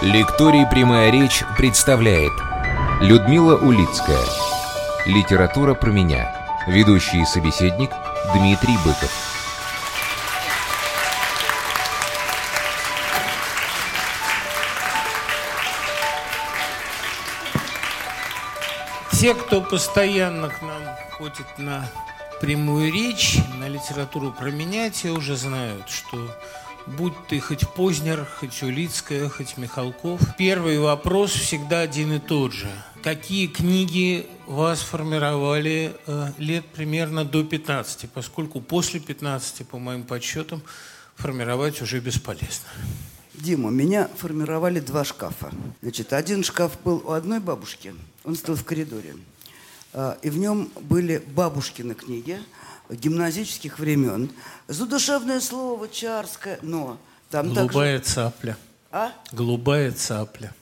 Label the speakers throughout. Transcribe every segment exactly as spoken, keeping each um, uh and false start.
Speaker 1: Лекторий «Прямая речь» представляет Людмила Улицкая. Литература про меня. Ведущий собеседник Дмитрий Быков.
Speaker 2: Те, кто постоянно к нам ходит на прямую речь, на литературу про меня, те уже знают, что будь ты хоть Познер, хоть Улицкая, хоть Михалков, первый вопрос всегда один и тот же. Какие книги вас формировали э, лет примерно до пятнадцати, поскольку после пятнадцати, по моим подсчетам, формировать уже бесполезно.
Speaker 3: Дима, меня формировали два шкафа. Значит, один шкаф был у одной бабушки, он стоял в коридоре, и в нем были бабушкины книги гимназических времен. Задушевное слово, Чарское, но там
Speaker 2: Голубая
Speaker 3: также...
Speaker 2: цапля.
Speaker 3: А?
Speaker 2: Голубая цапля.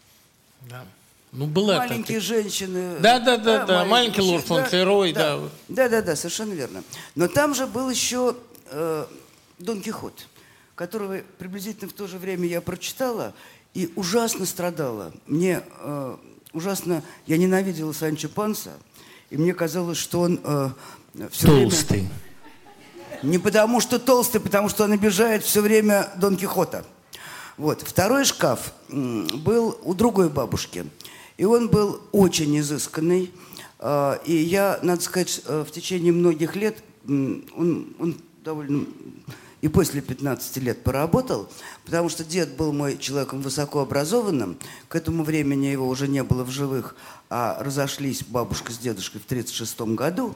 Speaker 2: Да. Ну, была
Speaker 3: Маленькие
Speaker 2: такая.
Speaker 3: женщины.
Speaker 2: Да, да, да, да.
Speaker 3: да.
Speaker 2: Маленький лорд фон Клерой, да.
Speaker 3: Да, да, да, совершенно верно. Но там же был еще э, Дон Кихот, которого приблизительно в то же время я прочитала и ужасно страдала. Мне э, ужасно... Я ненавидела Санчо Панса, и мне казалось, что он э, все
Speaker 2: толстый.
Speaker 3: Время... Не потому что толстый, потому что он обижает все время Дон Кихота. Вот. Второй шкаф м, был у другой бабушки, и он был очень изысканный. Э, и я, надо сказать, э, в течение многих лет м, он, он довольно... И после пятнадцати лет поработал, потому что дед был мой человеком высокообразованным. К этому времени его уже не было в живых, а разошлись бабушка с дедушкой в тридцать шестом году.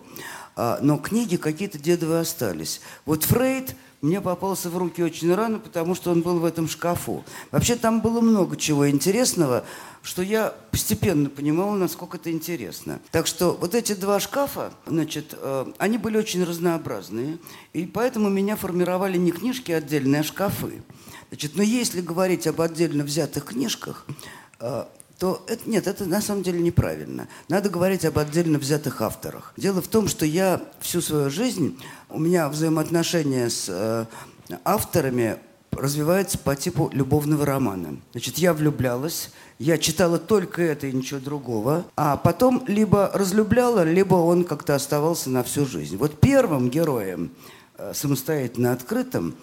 Speaker 3: Но книги какие-то дедовые остались. Вот Фрейд мне попался в руки очень рано, потому что он был в этом шкафу. Вообще там было много чего интересного, что я постепенно понимала, насколько это интересно. Так что вот эти два шкафа, значит, э, они были очень разнообразные, и поэтому меня формировали не книжки отдельные, а шкафы. Значит, но если говорить об отдельно взятых книжках, э, то это, нет, это на самом деле неправильно. Надо говорить об отдельно взятых авторах. Дело в том, что я всю свою жизнь, у меня взаимоотношения с э, авторами развивается по типу любовного романа. Значит, я влюблялась, я читала только это и ничего другого, а потом либо разлюбляла, либо он как-то оставался на всю жизнь. Вот первым героем, э, самостоятельно открытым,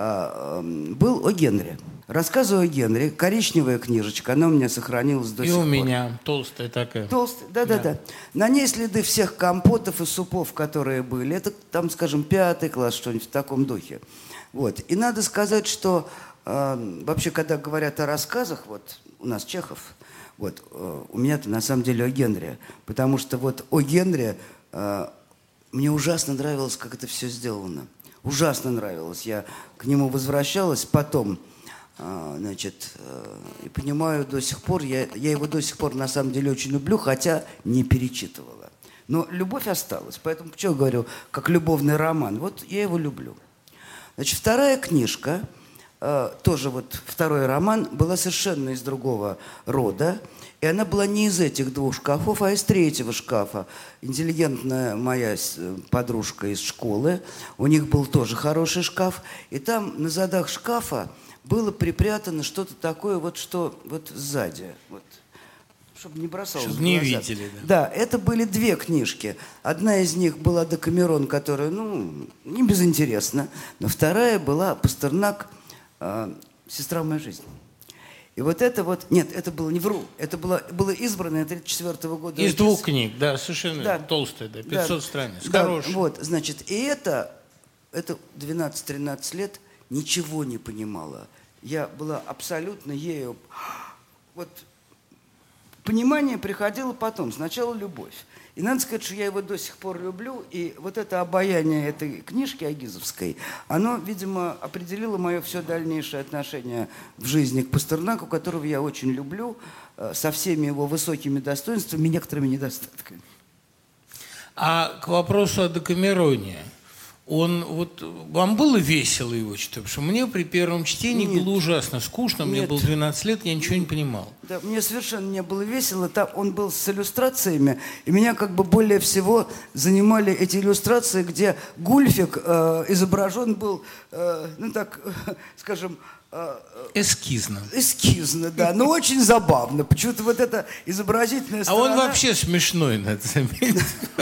Speaker 3: э, э, был О. Генри. Рассказываю о Генри, коричневая книжечка, она у меня сохранилась до
Speaker 2: и
Speaker 3: сих пор.
Speaker 2: И у меня толстая такая.
Speaker 3: Толстая, да-да-да. Да. На ней следы всех компотов и супов, которые были. Это, там, скажем, пятый класс, что-нибудь в таком духе. Вот. И надо сказать, что э, вообще, когда говорят о рассказах, вот у нас Чехов, вот, э, у меня-то на самом деле о Генри. Потому что вот о Генри э, мне ужасно нравилось, как это все сделано. Ужасно нравилось. Я к нему возвращалась потом. Значит, и понимаю до сих пор, я, я его до сих пор на самом деле очень люблю, хотя не перечитывала. Но любовь осталась, поэтому почему я говорю, как любовный роман, вот я его люблю. Значит, вторая книжка, тоже вот второй роман, была совершенно из другого рода, и она была не из этих двух шкафов, а из третьего шкафа. Интеллигентная моя подружка из школы, у них был тоже хороший шкаф, и там на задах шкафа было припрятано что-то такое, вот что вот сзади, вот, чтобы не бросалось.
Speaker 2: Чтобы не видели.
Speaker 3: Да. Да, это были две книжки. Одна из них была Декамерон, которая, ну, не безинтересна, но вторая была Пастернак э, «Сестра моей жизни». И вот это вот, нет, это было не вру, это было, было избранное тридцать четвёртого года.
Speaker 2: Из двух книг, да, совершенно
Speaker 3: да.
Speaker 2: толстая, да, пятьсот
Speaker 3: да.
Speaker 2: страниц,
Speaker 3: да.
Speaker 2: хорошая.
Speaker 3: Вот, значит, и это, это двенадцать-тринадцать лет ничего не понимала. Я была абсолютно ею... Вот понимание приходило потом. Сначала любовь. И надо сказать, что я его до сих пор люблю. И вот это обаяние этой книжки Агизовской, оно, видимо, определило мое все дальнейшее отношение в жизни к Пастернаку, которого я очень люблю, со всеми его высокими достоинствами и некоторыми недостатками.
Speaker 2: А к вопросу о Декамероне. Он, вот, вам было весело его читать? Потому что мне при первом чтении
Speaker 3: Нет.
Speaker 2: было ужасно скучно. Мне
Speaker 3: Нет.
Speaker 2: было двенадцать лет, я ничего не понимал.
Speaker 3: Да, мне совершенно не было весело. Там он был с иллюстрациями, и меня как бы более всего занимали эти иллюстрации, где Гульфик э, изображен был, э, ну так, э, скажем,
Speaker 2: Эскизно.
Speaker 3: Эскизно, да, но очень забавно. Почему-то вот эта изобразительная
Speaker 2: А
Speaker 3: сторона...
Speaker 2: он вообще смешной, надо заметить.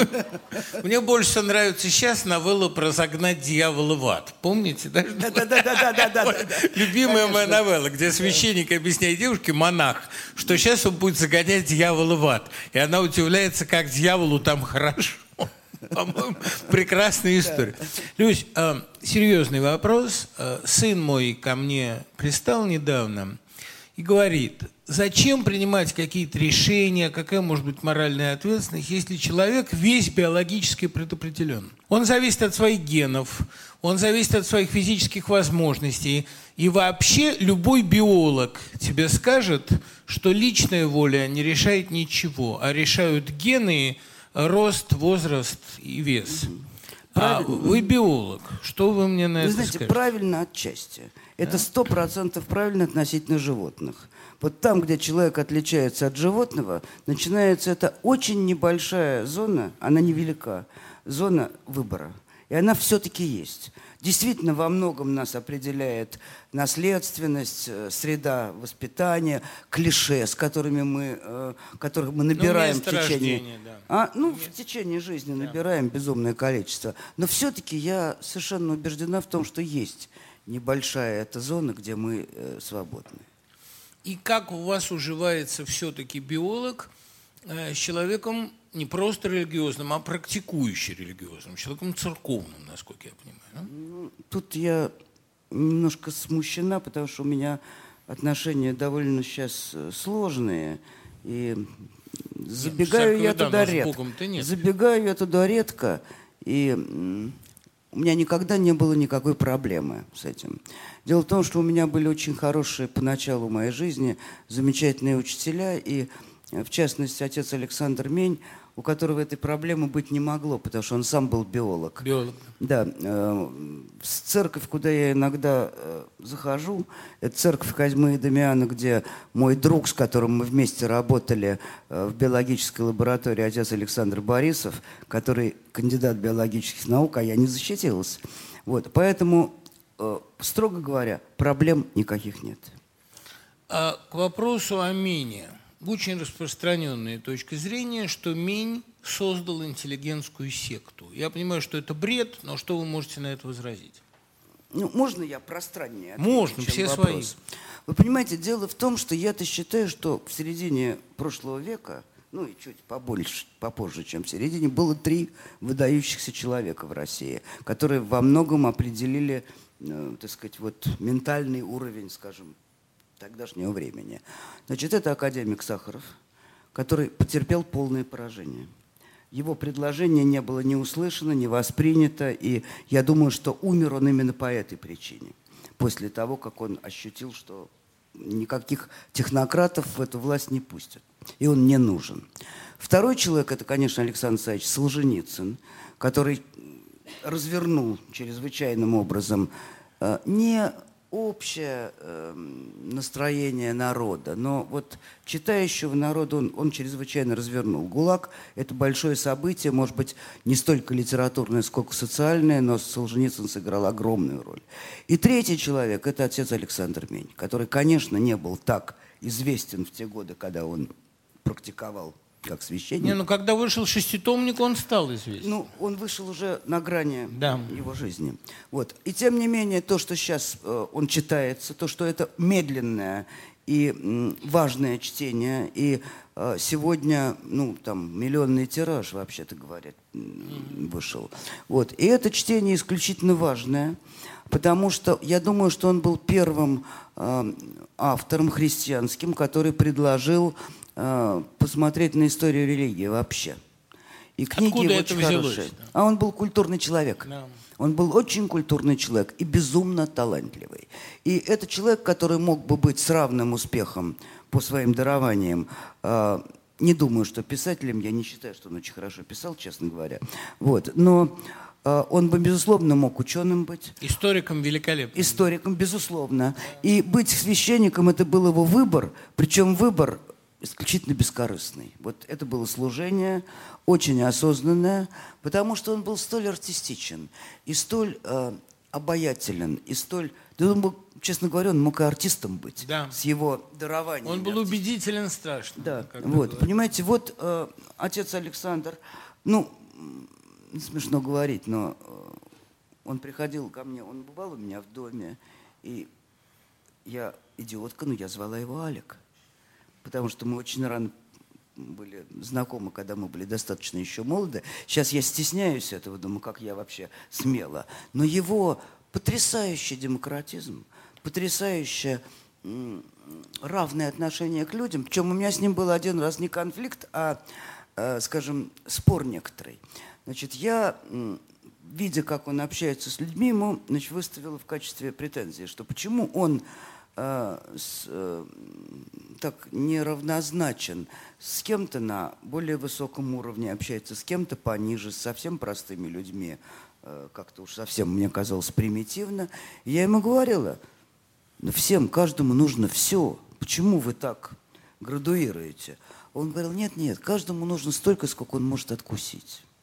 Speaker 2: Мне больше всего нравится сейчас новелла про «Загнать дьявола в ад». Помните?
Speaker 3: Да-да-да.
Speaker 2: Любимая моя новелла, где священник объясняет девушке, монах, что сейчас он будет загонять дьявола в ад. И она удивляется, как дьяволу там хорошо. По-моему, прекрасная история. Люсь, э, серьезный вопрос. Э, сын мой ко мне пристал недавно и говорит, зачем принимать какие-то решения, какая может быть моральная ответственность, если человек весь биологически предопределен. Он зависит от своих генов, он зависит от своих физических возможностей. И вообще любой биолог тебе скажет, что личная воля не решает ничего, а решают гены, рост, возраст и вес. А вы биолог. Что вы мне на
Speaker 3: вы
Speaker 2: это
Speaker 3: знаете,
Speaker 2: скажете?
Speaker 3: правильно отчасти. Это сто процентов правильно относительно животных. Вот там, где человек отличается от животного, начинается эта очень небольшая зона, она невелика, зона выбора. И она все-таки есть. Действительно, во многом нас определяет наследственность, среда воспитания, клише, с которыми мы, э, которых мы набираем
Speaker 2: ну,
Speaker 3: в течение...
Speaker 2: Да.
Speaker 3: А, ну, в течение жизни да. набираем безумное количество. Но все-таки я совершенно убеждена в том, что есть небольшая эта зона, где мы э, свободны.
Speaker 2: И как у вас уживается все-таки биолог э, с человеком не просто религиозным, а практикующим религиозным, человеком церковным, насколько я понимаю?
Speaker 3: Ну, тут я немножко смущена, потому что у меня отношения довольно сейчас сложные. И забегаю я туда редко. Забегаю я туда редко. И у меня никогда не было никакой проблемы с этим. Дело в том, что у меня были очень хорошие поначалу моей жизни замечательные учителя. И, в частности, отец Александр Мень, у которого этой проблемы быть не могло, потому что он сам был биолог.
Speaker 2: Биолог.
Speaker 3: Да. Э, церковь, куда я иногда э, захожу, это церковь Козьмы и Дамиана, где мой друг, с которым мы вместе работали э, в биологической лаборатории, отец Александр Борисов, который кандидат биологических наук, а я не защитилась. Вот. Поэтому, э, строго говоря, проблем никаких нет.
Speaker 2: А к вопросу о Мене. Очень распространенная точка зрения, что Мень создал интеллигентскую секту. Я понимаю, что это бред, но что вы можете на это возразить?
Speaker 3: Ну, можно я пространнее отвечу,
Speaker 2: Можно,
Speaker 3: чем
Speaker 2: все
Speaker 3: вопрос?
Speaker 2: свои.
Speaker 3: Вы понимаете, дело в том, что я-то считаю, что в середине прошлого века, ну и чуть побольше, попозже, чем в середине, было три выдающихся человека в России, которые во многом определили, э, так сказать, вот ментальный уровень, скажем, тогдашнего времени. Значит, это академик Сахаров, который потерпел полное поражение. Его предложение не было ни услышано, ни воспринято, и я думаю, что умер он именно по этой причине. После того, как он ощутил, что никаких технократов в эту власть не пустят. И он не нужен. Второй человек, это, конечно, Александр Александрович Солженицын, который развернул чрезвычайным образом э, не общее э, настроение народа, но вот читающего народа он, он чрезвычайно развернул. ГУЛАГ – это большое событие, может быть, не столько литературное, сколько социальное, но Солженицын сыграл огромную роль. И третий человек – это отец Александр Мень, который, конечно, не был так известен в те годы, когда он практиковал как священник.
Speaker 2: Не, ну когда вышел шеститомник, он стал известен.
Speaker 3: Ну, он вышел уже на грани
Speaker 2: да.
Speaker 3: его жизни. Вот. И тем не менее, то, что сейчас э, он читается, то, что это медленное и м, важное чтение, и э, сегодня, ну, там, миллионный тираж, вообще-то говоря, mm-hmm. вышел. Вот. И это чтение исключительно важное, потому что я думаю, что он был первым э, автором христианским, который предложил посмотреть на историю религии вообще. И книги
Speaker 2: Откуда
Speaker 3: его
Speaker 2: это
Speaker 3: очень
Speaker 2: взялось?
Speaker 3: хорошие. А он был культурный человек.
Speaker 2: Да.
Speaker 3: Он был очень культурный человек и безумно талантливый. И это человек, который мог бы быть с равным успехом по своим дарованиям. Не думаю, что писателем, я не считаю, что он очень хорошо писал, честно говоря. Вот. Но он бы, безусловно, мог ученым быть.
Speaker 2: Историком великолепным.
Speaker 3: Историком, безусловно. И быть священником – это был его выбор. Причем выбор исключительно бескорыстный. Вот это было служение, очень осознанное, потому что он был столь артистичен и столь э, обаятелен, и столь Да он мог, честно говоря, он мог и артистом быть.
Speaker 2: Да.
Speaker 3: С его дарованием.
Speaker 2: Он был убедителен страшно.
Speaker 3: Да,
Speaker 2: как
Speaker 3: вот,
Speaker 2: говорят.
Speaker 3: понимаете, вот э, отец Александр, ну, смешно говорить, но э, он приходил ко мне, он бывал у меня в доме, и я идиотка, но я звала его Алик, потому что мы очень рано были знакомы, когда мы были достаточно еще молоды. Сейчас я стесняюсь этого, думаю, как я вообще смела. Но его потрясающий демократизм, потрясающее м, равное отношение к людям, причем у меня с ним был один раз не конфликт, а, э, скажем, спор некоторый. Значит, я, м, видя, как он общается с людьми, ему, значит, выставила в качестве претензии, что почему он э, с, э, так неравнозначен, с кем-то на более высоком уровне общается, с кем-то пониже, с совсем простыми людьми, э, как-то уж совсем мне казалось примитивно. И я ему говорила, ну, всем, каждому нужно все. Почему вы так градуируете? Он говорил, нет, нет, каждому нужно столько, сколько он может откусить.